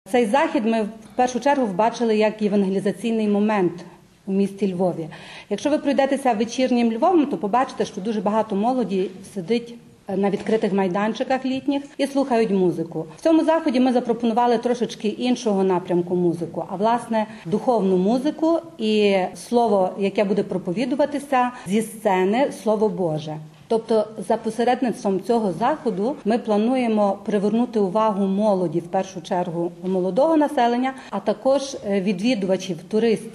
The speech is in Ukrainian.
Цей захід ми в першу чергу бачили як євангелізаційний момент у місті Львові. Якщо ви пройдетеся вечірнім Львовом, то побачите, що дуже багато молоді сидить на відкритих майданчиках літніх і слухають музику. В цьому заході ми запропонували трошечки іншого напрямку музику, а власне духовну музику і слово, яке буде проповідуватися зі сцени, Слово Боже. Тобто за посередництвом цього заходу ми плануємо привернути увагу молоді, в першу чергу молодого населення, а також відвідувачів, туристів